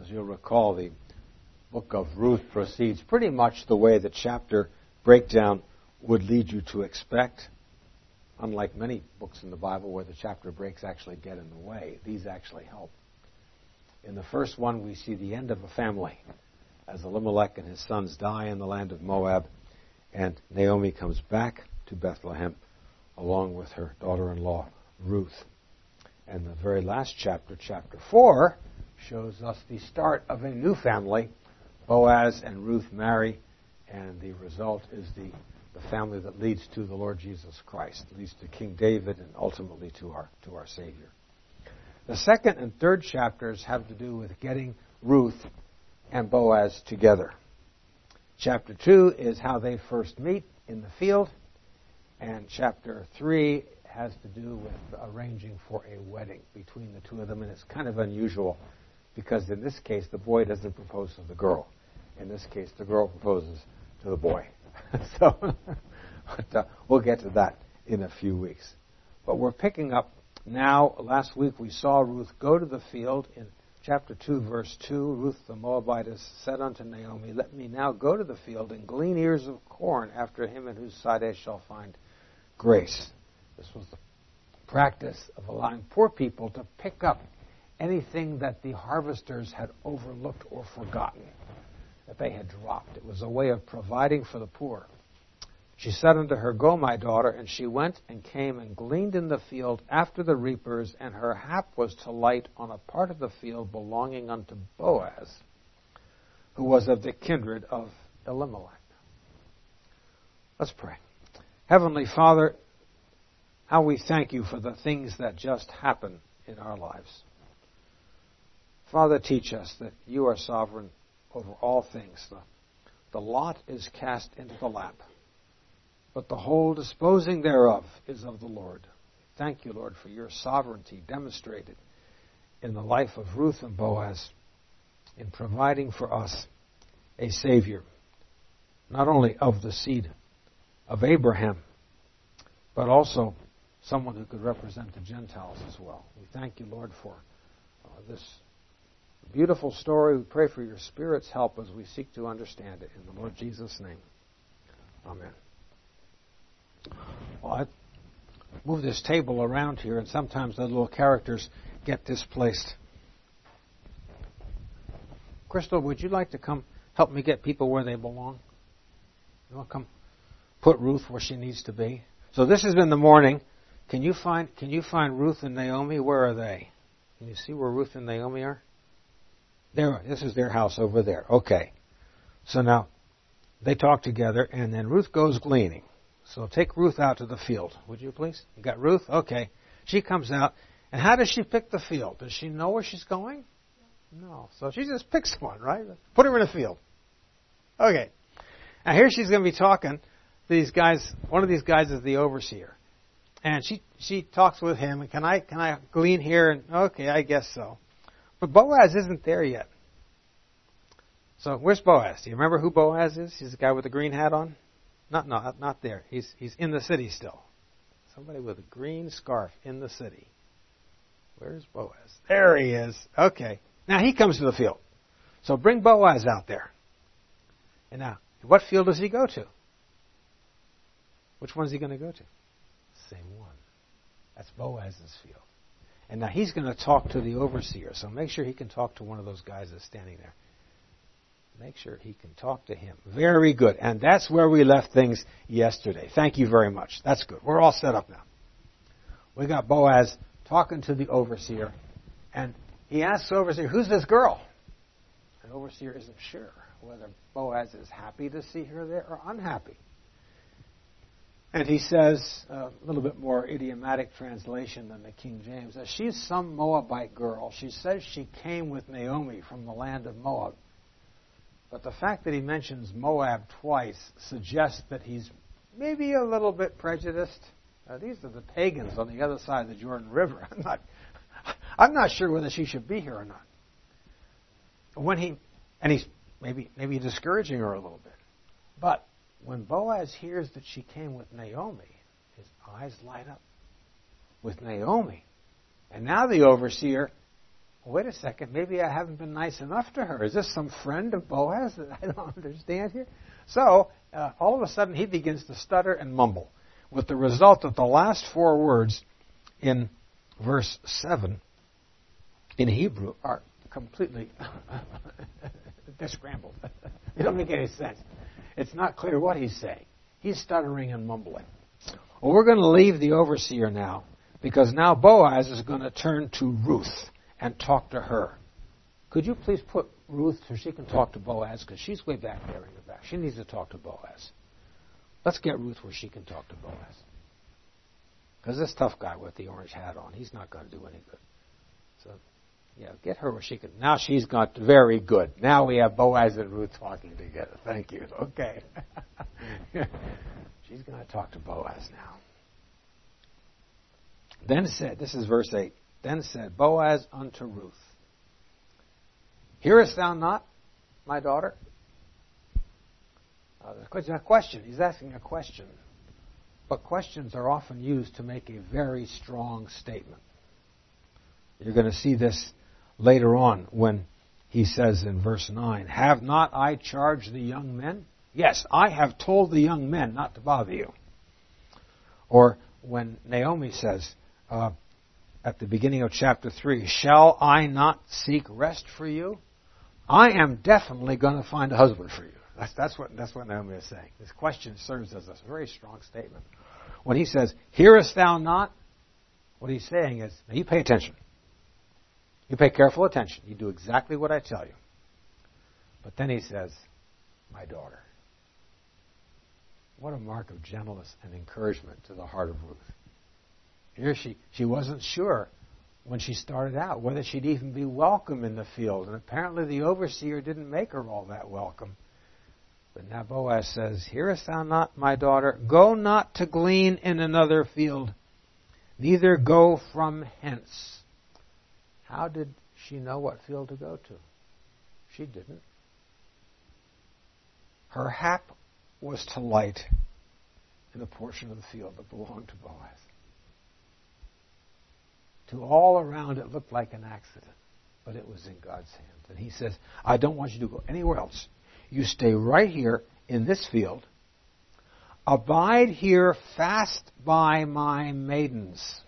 As you'll recall, the book of Ruth proceeds pretty much the way the chapter breakdown would lead you to expect. Unlike many books in the Bible where the chapter breaks actually get in the way, these actually help. In the first one, we see the end of a family as Elimelech and his sons die in the land of Moab, and Naomi comes back to Bethlehem along with her daughter-in-law, Ruth. And the very last chapter, chapter 4, shows us the start of a new family. Boaz and Ruth marry, and the result is the family that leads to the Lord Jesus Christ, leads to King David, and ultimately to our Savior. The second and third chapters have to do with getting Ruth and Boaz together. Chapter 2 is how they first meet in the field, and chapter 3 has to do with arranging for a wedding between the two of them, and it's kind of unusual because in this case the boy doesn't propose to the girl. In this case the girl proposes to the boy. So we'll get to that in a few weeks. But we're picking up now. Last week we saw Ruth go to the field. In chapter 2, verse 2, Ruth the Moabitess said unto Naomi, Let me now go to the field and glean ears of corn after him in whose sight I shall find grace. This was the practice of allowing poor people to pick up anything that the harvesters had overlooked or forgotten, that they had dropped. It was a way of providing for the poor. She said unto her, Go, my daughter, and she went and came and gleaned in the field after the reapers, and her hap was to light on a part of the field belonging unto Boaz, who was of the kindred of Elimelech. Let's pray. Heavenly Father, how we thank you for the things that just happen in our lives. Father, teach us that you are sovereign over all things. The lot is cast into the lap, but the whole disposing thereof is of the Lord. Thank you, Lord, for your sovereignty demonstrated in the life of Ruth and Boaz in providing for us a Savior, not only of the seed of Abraham, but also someone who could represent the Gentiles as well. We thank you, Lord, for this beautiful story. We pray for your Spirit's help as we seek to understand it. In the Lord Jesus' name, amen. Well, I move this table around here, and sometimes the little characters get displaced. Crystal, would you like to come help me get people where they belong? You want to come put Ruth where she needs to be? So this has been the morning. Can you find Ruth and Naomi? Where are they? Can you see where Ruth and Naomi are? There. This is their house over there. Okay. So now they talk together, and then Ruth goes gleaning. So take Ruth out to the field, would you please? You got Ruth? Okay. She comes out, and how does she pick the field? Does she know where she's going? No. So she just picks one, right? Put her in a field. Okay. Now here she's going to be talking to these guys. One of these guys is the overseer. And she talks with him, and can I glean here? And okay, I guess so. But Boaz isn't there yet. So where's Boaz? Do you remember who Boaz is? He's the guy with the green hat on? Not there. He's in the city still. Somebody with a green scarf in the city. Where's Boaz? There he is. Okay. Now he comes to the field. So bring Boaz out there. And now, what field does he go to? Which one is he going to go to? Same one. That's Boaz's field. And now he's going to talk to the overseer. So make sure he can talk to one of those guys that's standing there. Make sure he can talk to him. Very good. And that's where we left things yesterday. Thank you very much. That's good. We're all set up now. We got Boaz talking to the overseer. And he asks the overseer, who's this girl? And the overseer isn't sure whether Boaz is happy to see her there or unhappy. And he says, a little bit more idiomatic translation than the King James, that she's some Moabite girl. She says she came with Naomi from the land of Moab. But the fact that he mentions Moab twice suggests that he's maybe a little bit prejudiced. These are the pagans on the other side of the Jordan River. I'm not sure whether she should be here or not. He's maybe discouraging her a little bit. But when Boaz hears that she came with Naomi, his eyes light up. With Naomi. And now the overseer wait a second, maybe I haven't been nice enough to her. Is this some friend of Boaz that I don't understand here? So, all of a sudden, he begins to stutter and mumble, with the result that the last 4 words in verse 7 in Hebrew are completely they're scrambled. They don't make any sense. It's not clear what he's saying. He's stuttering and mumbling. Well, we're going to leave the overseer now, because now Boaz is going to turn to Ruth and talk to her. Could you please put Ruth so she can talk to Boaz, because she's way back there in the back. She needs to talk to Boaz. Let's get Ruth where she can talk to Boaz. Because this tough guy with the orange hat on, he's not going to do any good. So, yeah, get her where she can. Now she's got very good. Now we have Boaz and Ruth talking together. Thank you. Okay. She's going to talk to Boaz now. Then said, this is verse 8, then said Boaz unto Ruth, hearest thou not, my daughter? There's a question. He's asking a question. But questions are often used to make a very strong statement. You're going to see this later on when he says in verse 9, have not I charged the young men? Yes, I have told the young men not to bother you. Or when Naomi says at the beginning of chapter 3, shall I not seek rest for you? I am definitely going to find a husband for you. That's what Naomi is saying. This question serves as a very strong statement. When he says, hearest thou not? What he's saying is, now you pay attention. You pay careful attention. You do exactly what I tell you. But then he says, my daughter. What a mark of gentleness and encouragement to the heart of Ruth. Here she wasn't sure when she started out whether she'd even be welcome in the field. And apparently the overseer didn't make her all that welcome. But now Boaz says, hearest thou not, my daughter? Go not to glean in another field, neither go from hence. How did she know what field to go to? She didn't. Her hap was to light in a portion of the field that belonged to Boaz. To all around it looked like an accident, but it was in God's hands. And he says, I don't want you to go anywhere else. You stay right here in this field. Abide here fast by my maidens.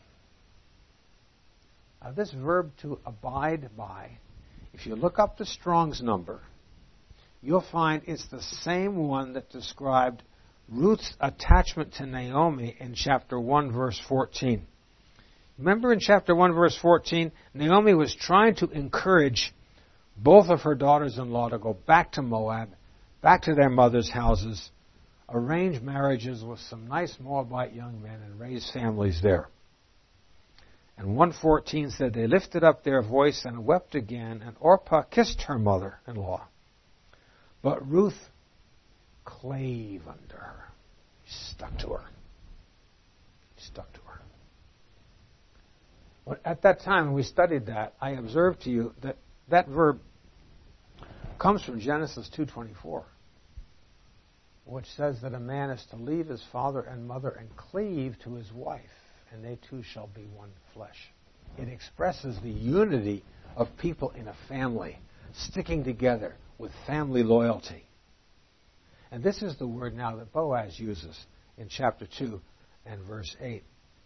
Now this verb to abide by, if you look up the Strong's number, you'll find it's the same one that described Ruth's attachment to Naomi in chapter 1, verse 14. Remember in chapter 1, verse 14, Naomi was trying to encourage both of her daughters-in-law to go back to Moab, back to their mother's houses, arrange marriages with some nice Moabite young men, and raise families there. And 1:14 said, they lifted up their voice and wept again, and Orpah kissed her mother-in-law. But Ruth clave under her. She stuck to her. She stuck to her. Well, at that time, when we studied that, I observed to you that that verb comes from Genesis 2:24, which says that a man is to leave his father and mother and cleave to his wife, and they two shall be one flesh. It expresses the unity of people in a family, sticking together with family loyalty. And this is the word now that Boaz uses in chapter 2 and verse 8.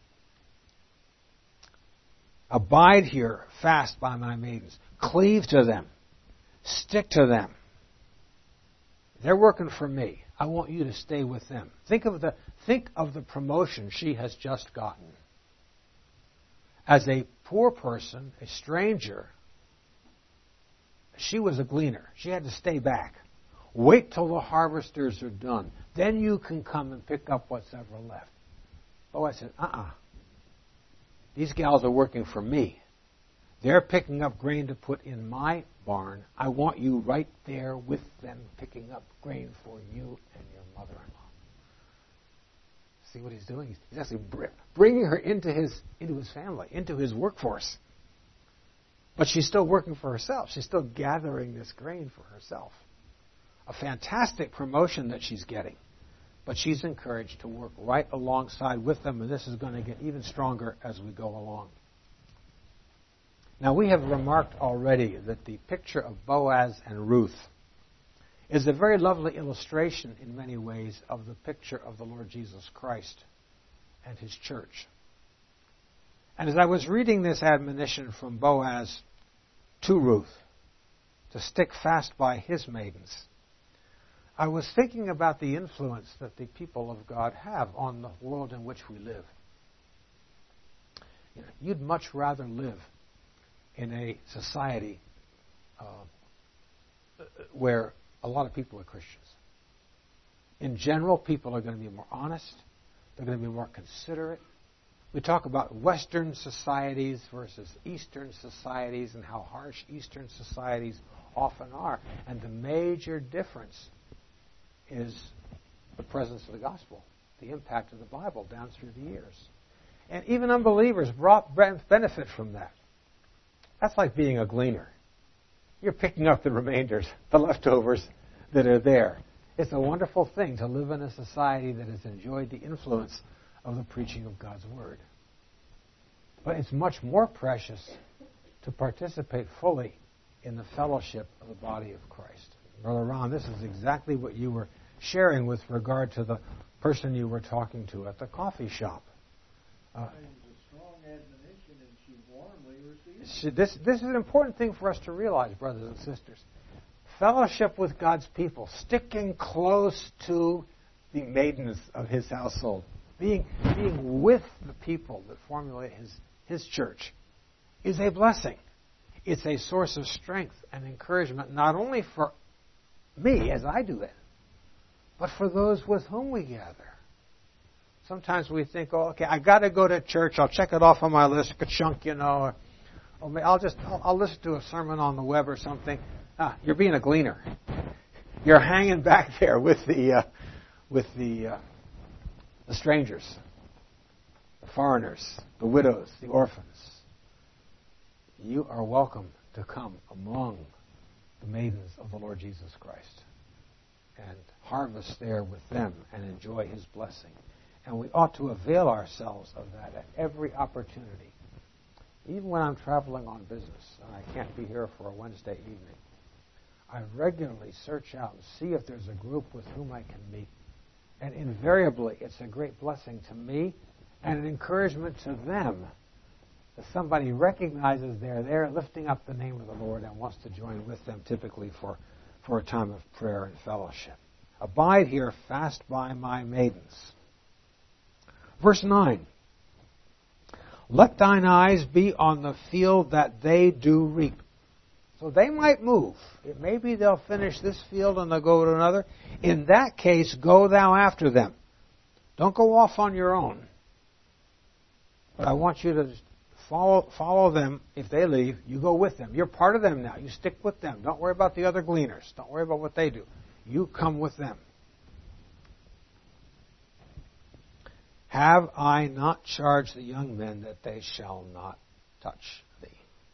Abide here fast by my maidens. Cleave to them. Stick to them. They're working for me. I want you to stay with them. Think of the promotion she has just gotten. As a poor person, a stranger, she was a gleaner. She had to stay back. Wait till the harvesters are done. Then you can come and pick up what's ever left. Oh, I said, These gals are working for me. They're picking up grain to put in my barn. I want you right there with them picking up grain for you and your mother-in-law. See what he's doing? He's actually bringing her into his family, into his workforce. But she's still working for herself. She's still gathering this grain for herself. A fantastic promotion that she's getting. But she's encouraged to work right alongside with them, and this is going to get even stronger as we go along. Now, we have remarked already that the picture of Boaz and Ruth is a very lovely illustration in many ways of the picture of the Lord Jesus Christ and his church. And as I was reading this admonition from Boaz to Ruth to stick fast by his maidens, I was thinking about the influence that the people of God have on the world in which we live. You'd much rather live in a society where a lot of people are Christians. In general, people are going to be more honest. They're going to be more considerate. We talk about Western societies versus Eastern societies and how harsh Eastern societies often are. And the major difference is the presence of the gospel, the impact of the Bible down through the years. And even unbelievers benefit from that. That's like being a gleaner. You're picking up the remainders, the leftovers that are there. It's a wonderful thing to live in a society that has enjoyed the influence of the preaching of God's Word. But it's much more precious to participate fully in the fellowship of the body of Christ. Brother Ron, this is exactly what you were sharing with regard to the person you were talking to at the coffee shop. This is an important thing for us to realize, brothers and sisters. Fellowship with God's people, sticking close to the maidens of his household, being with the people that formulate his church, is a blessing. It's a source of strength and encouragement, not only for me as I do it, but for those with whom we gather. Sometimes we think, oh, okay, I got to go to church. I'll check it off on my list, a chunk, or I'll listen to a sermon on the web or something. You're being a gleaner. You're hanging back there with the strangers, the foreigners, the widows, the orphans. You are welcome to come among the maidens of the Lord Jesus Christ and harvest there with them and enjoy his blessing. And we ought to avail ourselves of that at every opportunity. Even when I'm traveling on business and I can't be here for a Wednesday evening, I regularly search out and see if there's a group with whom I can meet. And invariably, it's a great blessing to me and an encouragement to them that somebody recognizes they're there lifting up the name of the Lord and wants to join with them, typically for a time of prayer and fellowship. Abide here, fast by my maidens. Verse 9. Let thine eyes be on the field that they do reap. So they might move. It may be they'll finish this field and they'll go to another. In that case, go thou after them. Don't go off on your own. But I want you to follow them. If they leave, you go with them. You're part of them now. You stick with them. Don't worry about the other gleaners. Don't worry about what they do. You come with them. Have I not charged the young men that they shall not touch thee?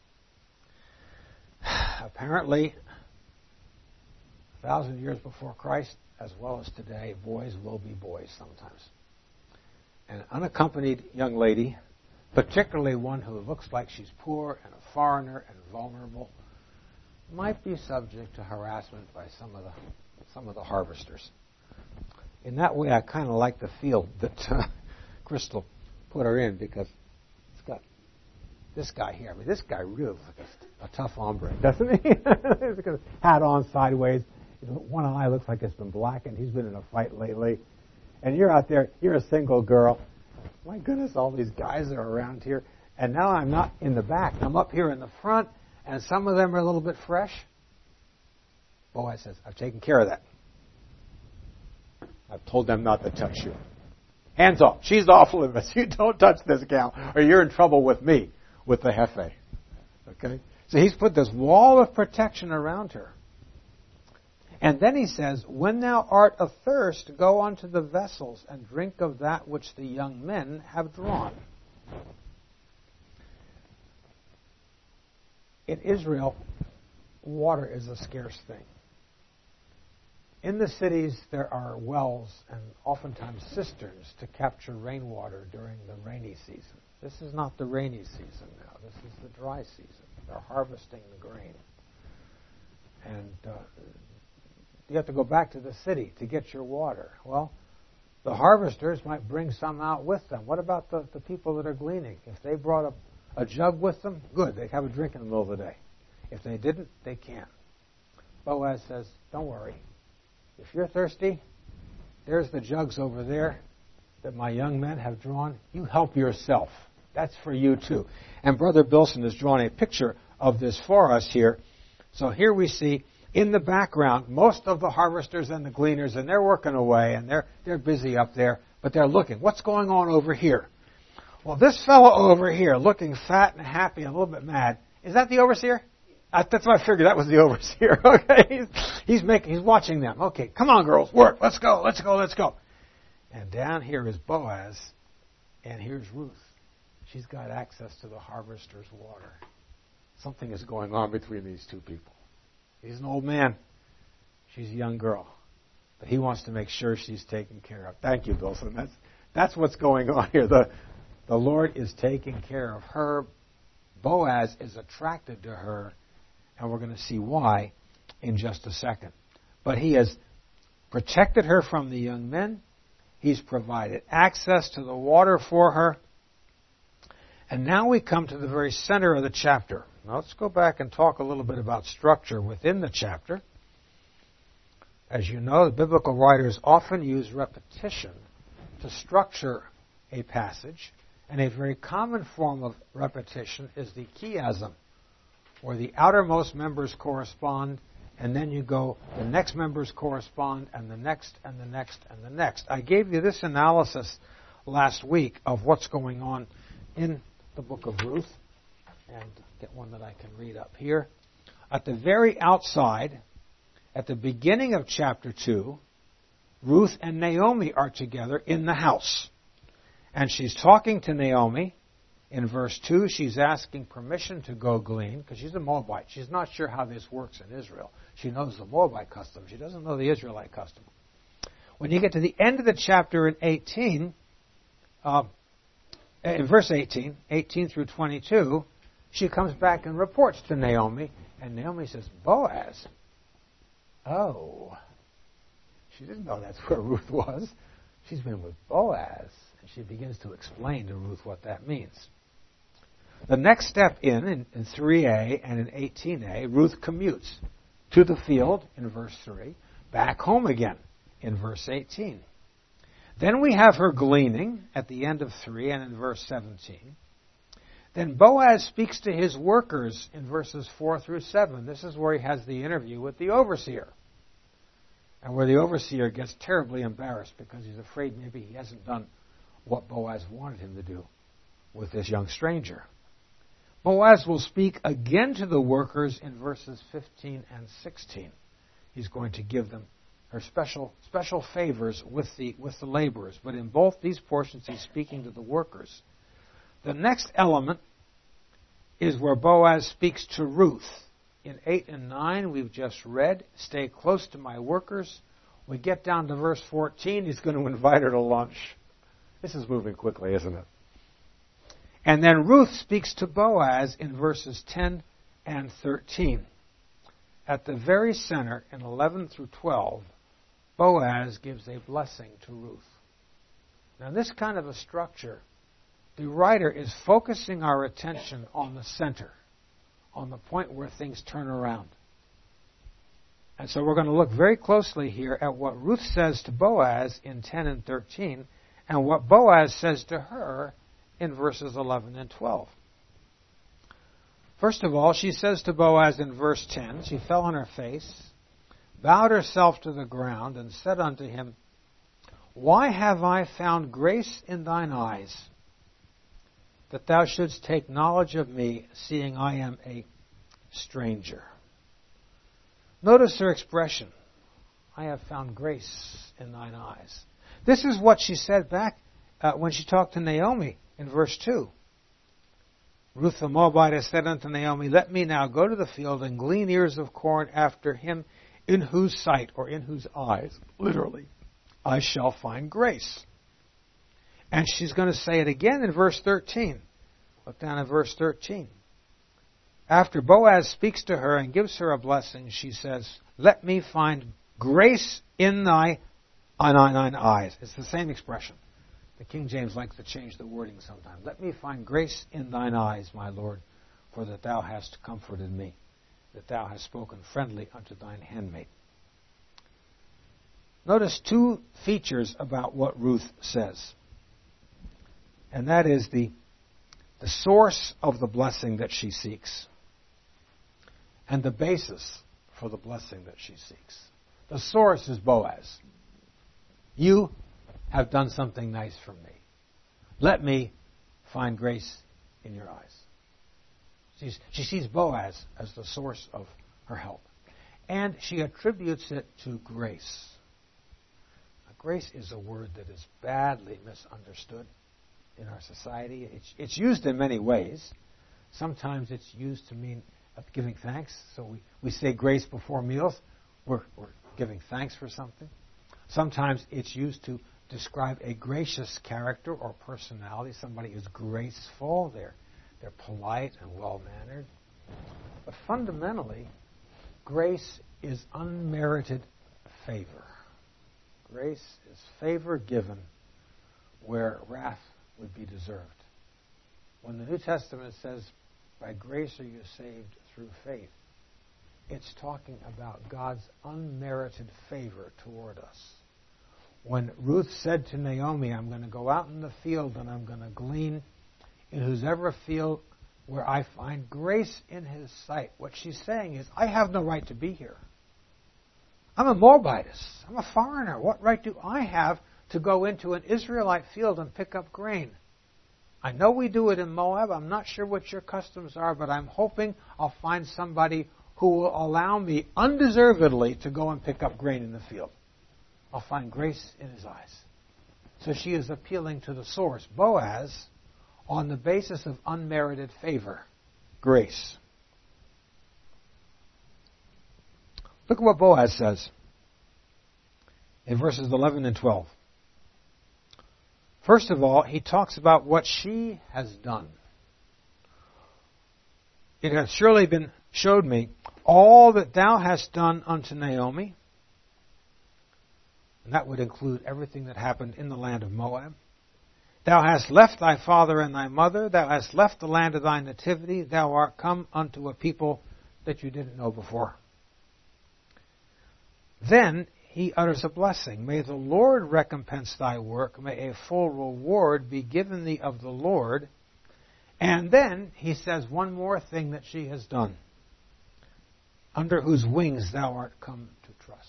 Apparently, 1,000 years before Christ, as well as today, boys will be boys sometimes. An unaccompanied young lady, particularly one who looks like she's poor and a foreigner and vulnerable, might be subject to harassment by some of the harvesters. In that way, I kind of like the field that Crystal put her in, because it's got this guy here. I mean, this guy really looks like a tough hombre, doesn't he? He's got his hat on sideways. One eye looks like it's been blackened. He's been in a fight lately. And you're out there, you're a single girl. My goodness, all these guys are around here. And now I'm not in the back. I'm up here in the front, and some of them are a little bit fresh. Boaz says, I've taken care of that. I've told them not to touch you. Hands off. She's off limits. You don't touch this gal, or you're in trouble with me, with the Hefe. Okay? So he's put this wall of protection around her. And then he says, when thou art athirst, go unto the vessels and drink of that which the young men have drawn. In Israel, water is a scarce thing. In the cities, there are wells and oftentimes cisterns to capture rainwater during the rainy season. This is not the rainy season now. This is the dry season. They're harvesting the grain. And you have to go back to the city to get your water. Well, the harvesters might bring some out with them. What about the people that are gleaning? If they brought a jug with them, good. They have a drink in the middle of the day. If they didn't, they can't. Boaz says, don't worry. If you're thirsty, there's the jugs over there that my young men have drawn. You help yourself. That's for you too. And Brother Bilson has drawn a picture of this for us here. So here we see in the background most of the harvesters and the gleaners, and they're working away, and they're busy up there, but they're looking. What's going on over here? Well, this fellow over here, looking fat and happy and a little bit mad, is that the overseer? That's what I figured. That was the overseer. Okay, he's watching them. Okay, come on, girls, work. Let's go. And down here is Boaz, and here's Ruth. She's got access to the harvester's water. Something is going on between these two people. He's an old man. She's a young girl. But he wants to make sure she's taken care of. Thank you, Bilson. That's what's going on here. The Lord is taking care of her. Boaz is attracted to her, and we're going to see why in just a second. But he has protected her from the young men. He's provided access to the water for her. And now we come to the very center of the chapter. Now let's go back and talk a little bit about structure within the chapter. As you know, the biblical writers often use repetition to structure a passage, and a very common form of repetition is the chiasm, where the outermost members correspond, and then you go, the next members correspond, and the next, and the next, and the next. I gave you this analysis last week of what's going on in the book of Ruth, and get one that I can read up here. At the very outside, at the beginning of chapter 2, Ruth and Naomi are together in the house. And she's talking to Naomi. In verse 2, she's asking permission to go glean, because she's a Moabite. She's not sure how this works in Israel. She knows the Moabite custom. She doesn't know the Israelite custom. When you get to the end of the chapter in 18, in verse 18 through 22, she comes back and reports to Naomi, and Naomi says, Boaz. Oh. She didn't know that's where Ruth was. She's been with Boaz. And she begins to explain to Ruth what that means. The next step in 3a and in 18a, Ruth commutes to the field in verse 3, back home again in verse 18. Then we have her gleaning at the end of 3 and in verse 17. Then Boaz speaks to his workers in verses 4 through 7. This is where he has the interview with the overseer. And where the overseer gets terribly embarrassed because he's afraid maybe he hasn't done what Boaz wanted him to do with this young stranger. Boaz will speak again to the workers in verses 15 and 16. He's going to give them her special favors with the laborers. But in both these portions, he's speaking to the workers. The next element is where Boaz speaks to Ruth. In 8 and 9, we've just read, stay close to my workers. We get down to verse 14, he's going to invite her to lunch. This is moving quickly, isn't it? And then Ruth speaks to Boaz in verses 10 and 13. At the very center, in 11 through 12, Boaz gives a blessing to Ruth. Now, this kind of a structure, the writer is focusing our attention on the center, on the point where things turn around. And so we're going to look very closely here at what Ruth says to Boaz in 10 and 13, and what Boaz says to her in verses 11 and 12. First of all, she says to Boaz in verse 10, she fell on her face, bowed herself to the ground, and said unto him, Why have I found grace in thine eyes, that thou shouldst take knowledge of me, seeing I am a stranger? Notice her expression, I have found grace in thine eyes. This is what she said back when she talked to Naomi in verse 2. Ruth the Moabite said unto Naomi, Let me now go to the field and glean ears of corn after him, in whose sight, or in whose eyes, literally, I shall find grace. And she's going to say it again in verse 13. Look down at verse 13. after Boaz speaks to her and gives her a blessing, she says, "Let me find grace in thine eyes." It's the same expression. The King James likes to change the wording sometimes. "Let me find grace in thine eyes, my Lord, for that thou hast comforted me, that thou hast spoken friendly unto thine handmaid." Notice two features about what Ruth says. And that is the source of the blessing that she seeks and the basis for the blessing that she seeks. The source is Boaz. "You have done something nice for me. Let me find grace in your eyes." She sees Boaz as the source of her help. And she attributes it to grace. Now, grace is a word that is badly misunderstood in our society. It's used in many ways. Sometimes it's used to mean giving thanks. So we say grace before meals. We're giving thanks for something. Sometimes it's used to describe a gracious character or personality. Somebody is graceful. They're polite and well-mannered. But fundamentally, grace is unmerited favor. Grace is favor given where wrath would be deserved. When the New Testament says, "By grace are you saved through faith," it's talking about God's unmerited favor toward us. When Ruth said to Naomi, "I'm going to go out in the field and I'm going to glean in whosever field where I find grace in his sight," what she's saying is, I have no right to be here. I'm a Moabitess. I'm a foreigner. What right do I have to go into an Israelite field and pick up grain? I know we do it in Moab. I'm not sure what your customs are, but I'm hoping I'll find somebody who will allow me undeservedly to go and pick up grain in the field. I'll find grace in his eyes. So she is appealing to the source, Boaz, on the basis of unmerited favor, grace. Look at what Boaz says in verses 11 and 12. First of all, he talks about what she has done. "It has surely been showed me all that thou hast done unto Naomi." And that would include everything that happened in the land of Moab. "Thou hast left thy father and thy mother. Thou hast left the land of thy nativity. Thou art come unto a people that you didn't know before." Then he utters a blessing. "May the Lord recompense thy work. May a full reward be given thee of the Lord." And then he says one more thing that she has done. "Under whose wings thou art come to trust."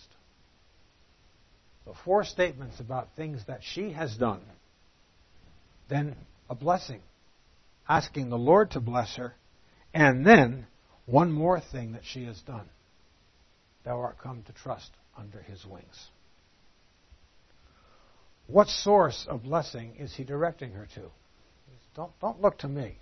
So 4 statements about things that she has done. Then a blessing, asking the Lord to bless her. And then one more thing that she has done. "Thou art come to trust under his wings." What source of blessing is he directing her to? Don't look to me.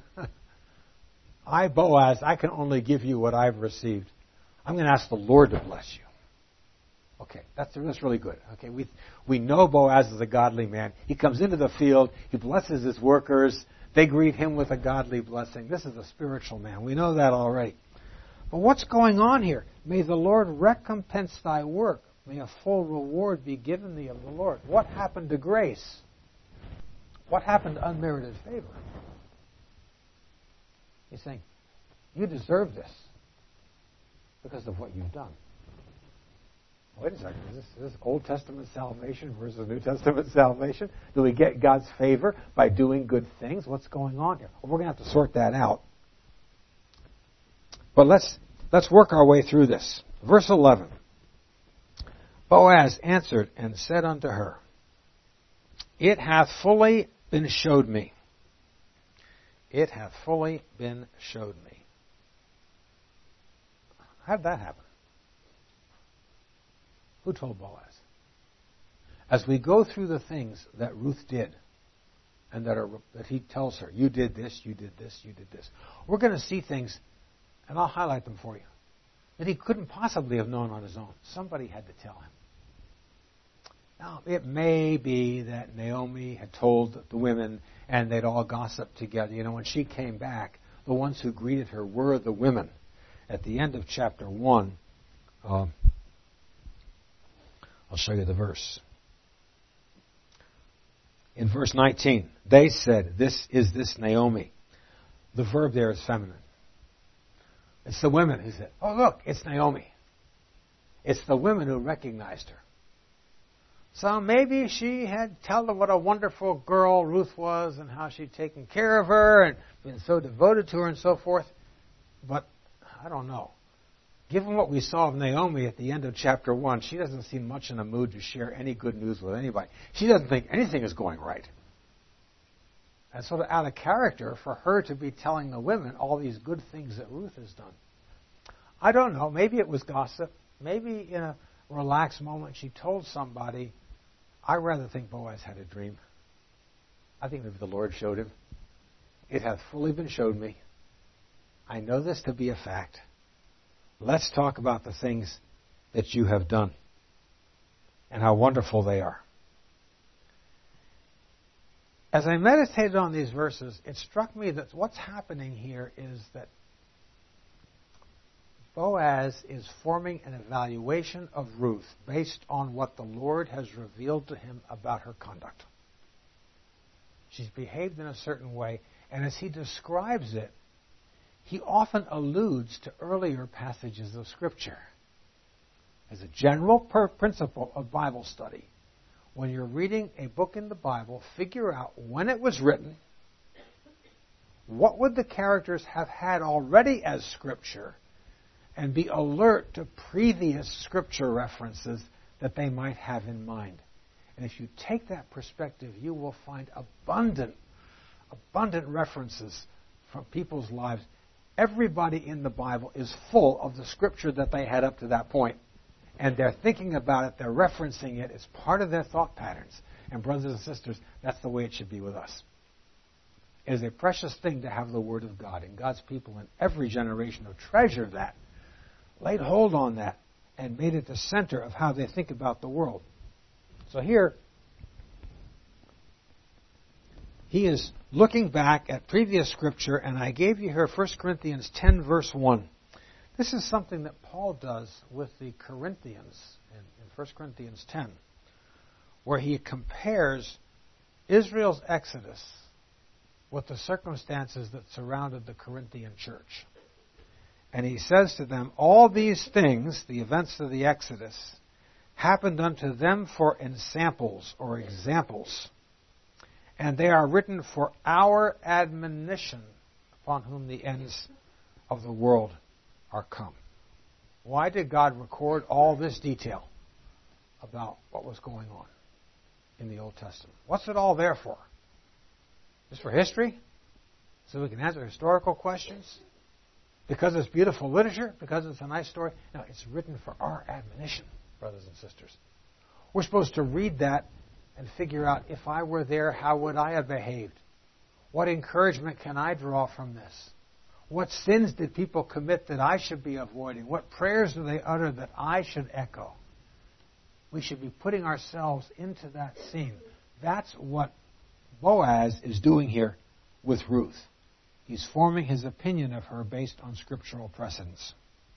I, Boaz, I can only give you what I've received. I'm going to ask the Lord to bless you. Okay, that's really good. Okay, we know Boaz is a godly man. He comes into the field. He blesses his workers. They greet him with a godly blessing. This is a spiritual man. We know that already. But what's going on here? "May the Lord recompense thy work. May a full reward be given thee of the Lord." What happened to grace? What happened to unmerited favor? He's saying, you deserve this because of what you've done. Wait a second, is this Old Testament salvation versus New Testament salvation? Do we get God's favor by doing good things? What's going on here? Well, we're going to have to sort that out. But let's work our way through this. Verse 11. "Boaz answered and said unto her, It hath fully been showed me." It hath fully been showed me. How did that happen? Who told Boaz? As we go through the things that Ruth did, and that he tells her, you did this, you did this, you did this, we're going to see things, and I'll highlight them for you, that he couldn't possibly have known on his own. Somebody had to tell him. Now, it may be that Naomi had told the women, and they'd all gossiped together. You know, when she came back, the ones who greeted her were the women. At the end of chapter 1, I'll show you the verse. In verse 19, they said, "This is this Naomi." The verb there is feminine. It's the women who said, "Oh, look, it's Naomi." It's the women who recognized her. So maybe she had told them what a wonderful girl Ruth was and how she'd taken care of her and been so devoted to her and so forth. But I don't know. Given what we saw of Naomi at the end of chapter 1, she doesn't seem much in a mood to share any good news with anybody. She doesn't think anything is going right. That's sort of out of character for her to be telling the women all these good things that Ruth has done. I don't know. Maybe it was gossip. Maybe in a relaxed moment she told somebody, "I rather think Boaz had a dream. I think maybe the Lord showed him. It hath fully been showed me. I know this to be a fact. Let's talk about the things that you have done and how wonderful they are." As I meditated on these verses, it struck me that what's happening here is that Boaz is forming an evaluation of Ruth based on what the Lord has revealed to him about her conduct. She's behaved in a certain way, and as he describes it, he often alludes to earlier passages of Scripture. As a general principle of Bible study, when you're reading a book in the Bible, figure out when it was written, what would the characters have had already as Scripture, and be alert to previous Scripture references that they might have in mind. And if you take that perspective, you will find abundant references from people's lives. Everybody in the Bible is full of the Scripture that they had up to that point. And they're thinking about it, they're referencing it, it's part of their thought patterns. And brothers and sisters, that's the way it should be with us. It is a precious thing to have the Word of God, and God's people in every generation have treasured that, laid hold on that, and made it the center of how they think about the world. So here, he is looking back at previous Scripture, and I gave you here 1 Corinthians 10, verse 1. This is something that Paul does with the Corinthians in 1 Corinthians 10, where he compares Israel's exodus with the circumstances that surrounded the Corinthian church. And he says to them, all these things, the events of the Exodus, happened unto them for ensamples or examples, and they are written for our admonition, upon whom the ends of the world are come. Why did God record all this detail about what was going on in the Old Testament? What's it all there for? Just for history? So we can answer historical questions? Because it's beautiful literature? Because it's a nice story? No, it's written for our admonition, brothers and sisters. We're supposed to read that and figure out, if I were there, how would I have behaved? What encouragement can I draw from this? What sins did people commit that I should be avoiding? What prayers do they utter that I should echo? We should be putting ourselves into that scene. That's what Boaz is doing here with Ruth. He's forming his opinion of her based on scriptural precedents.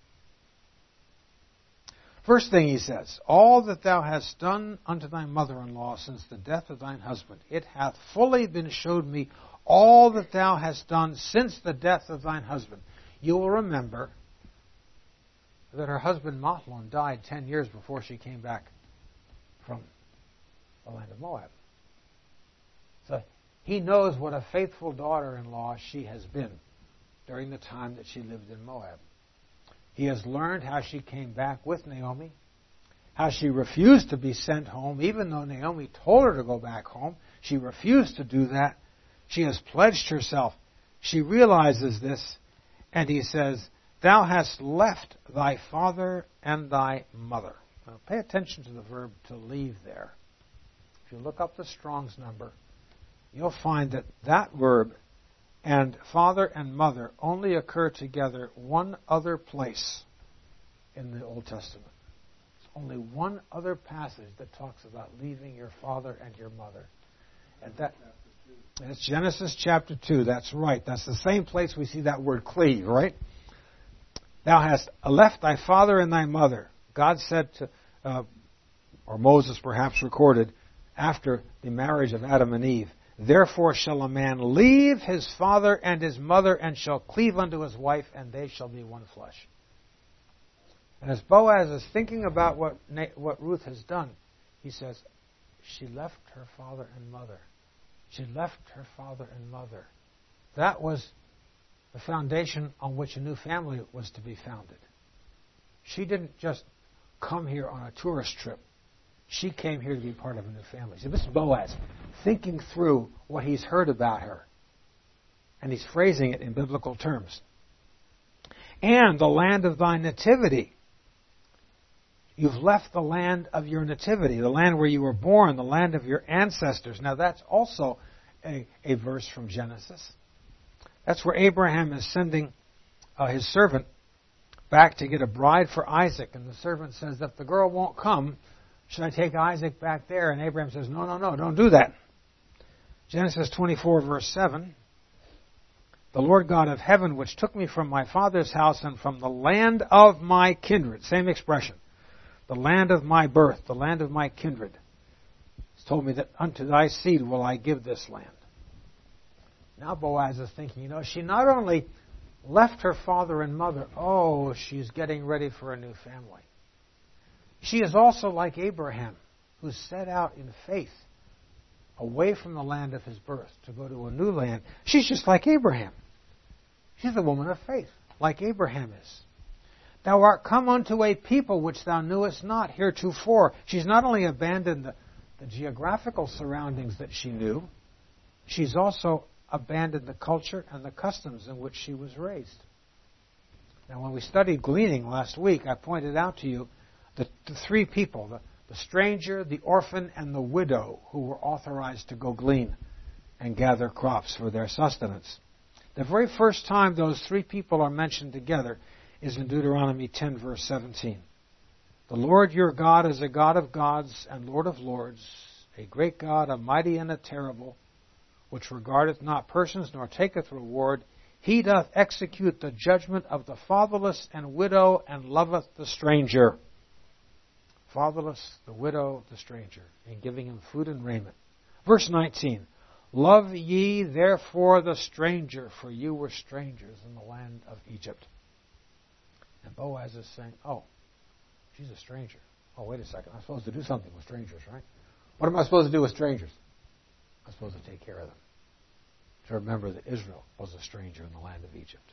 First thing he says, all that thou hast done unto thy mother-in-law since the death of thine husband, it hath fully been showed me all that thou hast done since the death of thine husband. You will remember that her husband Mahlon died 10 years before she came back from the land of Moab. So he knows what a faithful daughter-in-law she has been during the time that she lived in Moab. He has learned how she came back with Naomi, how she refused to be sent home, even though Naomi told her to go back home. She refused to do that. She has pledged herself. She realizes this, and he says, thou hast left thy father and thy mother. Now pay attention to the verb to leave there. If you look up the Strong's number, you'll find that that verb and father and mother only occur together one other place in the Old Testament. There's only one other passage that talks about leaving your father and your mother. And that It's Genesis chapter 2. That's right. That's the same place we see that word cleave, right? Thou hast left thy father and thy mother. God said to, or Moses perhaps recorded, after the marriage of Adam and Eve, therefore shall a man leave his father and his mother and shall cleave unto his wife, and they shall be one flesh. And as Boaz is thinking about what Ruth has done, he says, she left her father and mother. She left her father and mother. That was the foundation on which a new family was to be founded. She didn't just come here on a tourist trip. She came here to be part of a new family. So this is Boaz thinking through what he's heard about her. And he's phrasing it in biblical terms. And the land of thy nativity. You've left the land of your nativity, the land where you were born, the land of your ancestors. Now that's also a verse from Genesis. That's where Abraham is sending his servant back to get a bride for Isaac. And the servant says, if the girl won't come, should I take Isaac back there? And Abraham says, no, don't do that. Genesis 24, verse 7. The Lord God of heaven, which took me from my father's house and from the land of my kindred. Same expression. The land of my birth, the land of my kindred. He's told me that unto thy seed will I give this land. Now Boaz is thinking, she not only left her father and mother, she's getting ready for a new family. She is also like Abraham, who set out in faith away from the land of his birth to go to a new land. She's just like Abraham. She's a woman of faith, like Abraham is. Thou art come unto a people which thou knewest not heretofore. She's not only abandoned the geographical surroundings that she knew, she's also abandoned the culture and the customs in which she was raised. Now, when we studied gleaning last week, I pointed out to you the three people, the stranger, the orphan, and the widow, who were authorized to go glean and gather crops for their sustenance. The very first time those three people are mentioned together is in Deuteronomy 10, verse 17. The Lord your God is a God of gods and Lord of lords, a great God, a mighty and a terrible, which regardeth not persons nor taketh reward. He doth execute the judgment of the fatherless and widow and loveth the stranger. Fatherless, the widow, the stranger, and giving him food and raiment. Verse 19. Love ye therefore the stranger, for you were strangers in the land of Egypt. And Boaz is saying, she's a stranger. Wait a second. I'm supposed to do something with strangers, right? What am I supposed to do with strangers? I'm supposed to take care of them. To remember that Israel was a stranger in the land of Egypt.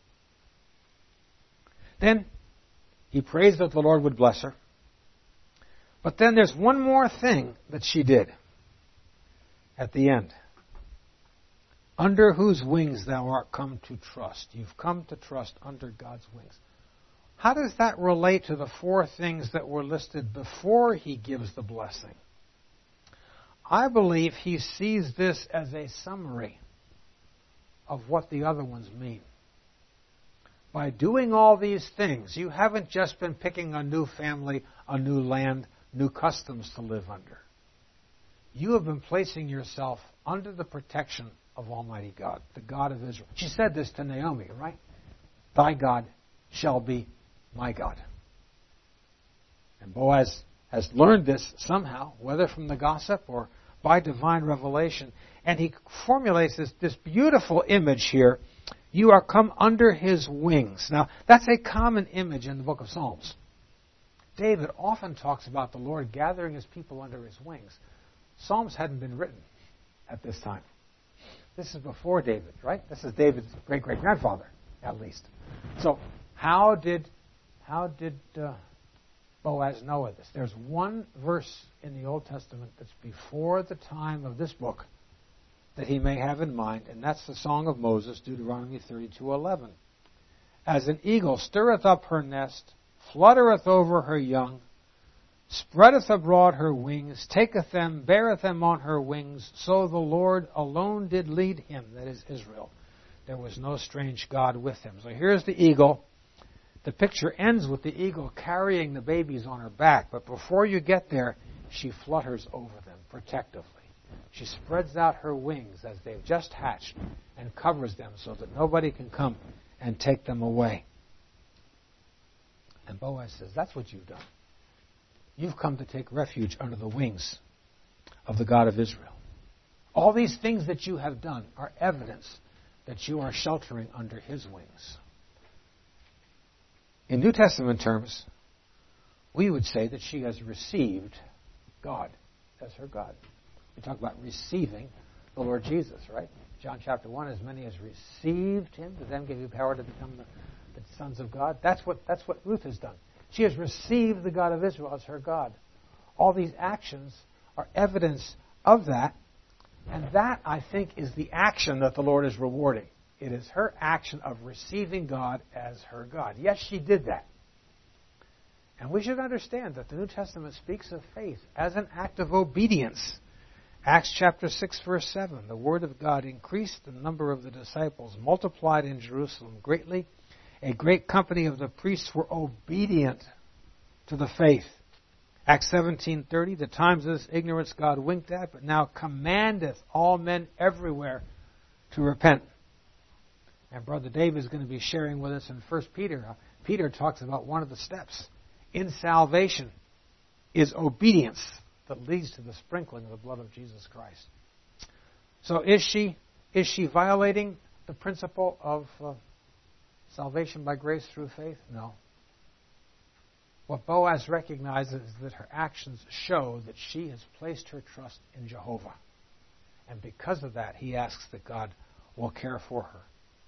Then he prays that the Lord would bless her. But then there's one more thing that she did at the end. Under whose wings thou art come to trust. You've come to trust under God's wings. How does that relate to the four things that were listed before he gives the blessing? I believe he sees this as a summary of what the other ones mean. By doing all these things, you haven't just been picking a new family, a new land, new customs to live under. You have been placing yourself under the protection of Almighty God, the God of Israel. She said this to Naomi, right? Thy God shall be my God. And Boaz has learned this somehow, whether from the gossip or by divine revelation. And he formulates this beautiful image here. You are come under his wings. Now, that's a common image in the book of Psalms. David often talks about the Lord gathering his people under his wings. Psalms hadn't been written at this time. This is before David, right? This is David's great-great-grandfather, at least. So, how did Boaz know of this? There's one verse in the Old Testament that's before the time of this book that he may have in mind, and that's the Song of Moses, Deuteronomy 32:11. As an eagle stirreth up her nest, fluttereth over her young, spreadeth abroad her wings, taketh them, beareth them on her wings, so the Lord alone did lead him, that is Israel. There was no strange God with him. So here's the eagle. The picture ends with the eagle carrying the babies on her back, but before you get there, she flutters over them protectively. She spreads out her wings as they've just hatched and covers them so that nobody can come and take them away. And Boaz says, that's what you've done. You've come to take refuge under the wings of the God of Israel. All these things that you have done are evidence that you are sheltering under His wings. In New Testament terms, we would say that she has received God as her God. We talk about receiving the Lord Jesus, right? John chapter 1, as many as received Him, to them gave you power to become the sons of God. That's what Ruth has done. She has received the God of Israel as her God. All these actions are evidence of that, and that, I think, is the action that the Lord is rewarding. It is her action of receiving God as her God. Yes, she did that. And we should understand that the New Testament speaks of faith as an act of obedience. Acts chapter 6, verse 7, the Word of God increased, the number of the disciples multiplied in Jerusalem greatly. A great company of the priests were obedient to the faith. Acts 17:30, the times of this ignorance God winked at, but now commandeth all men everywhere to repent. And Brother Dave is going to be sharing with us in 1 Peter. Peter talks about one of the steps in salvation is obedience that leads to the sprinkling of the blood of Jesus Christ. So is she violating the principle of salvation by grace through faith? No. What Boaz recognizes is that her actions show that she has placed her trust in Jehovah. And because of that, he asks that God will care for her.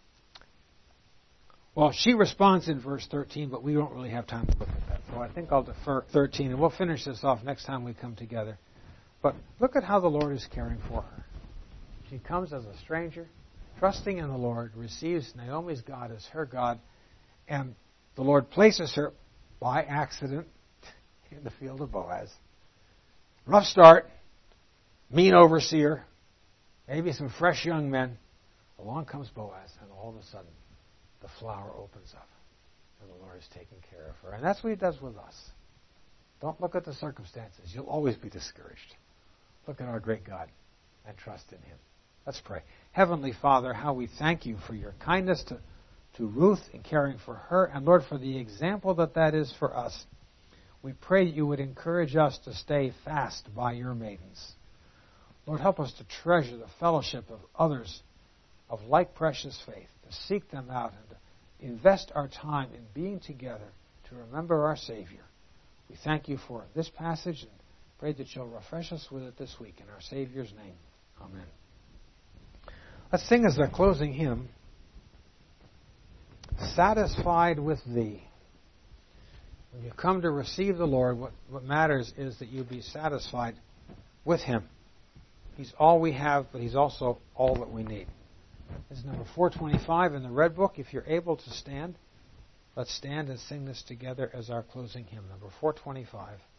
Well, she responds in verse 13, but we don't really have time to look at that. So I think I'll defer 13, and we'll finish this off next time we come together. But look at how the Lord is caring for her. She comes as a stranger, trusting in the Lord, receives Naomi's God as her God, and the Lord places her by accident in the field of Boaz. Rough start, mean overseer, maybe some fresh young men. Along comes Boaz, and all of a sudden, the flower opens up, and the Lord is taking care of her. And that's what He does with us. Don't look at the circumstances. You'll always be discouraged. Look at our great God and trust in Him. Let's pray. Heavenly Father, how we thank You for Your kindness to Ruth in caring for her, and Lord, for the example that is for us. We pray that You would encourage us to stay fast by Your maidens. Lord, help us to treasure the fellowship of others of like precious faith, to seek them out and to invest our time in being together to remember our Savior. We thank You for this passage and pray that You'll refresh us with it this week in our Savior's name. Amen. Let's sing as the closing hymn, Satisfied with Thee. When you come to receive the Lord, what matters is that you be satisfied with Him. He's all we have, but He's also all that we need. This is number 425 in the Red Book. If you're able to stand, let's stand and sing this together as our closing hymn, number 425.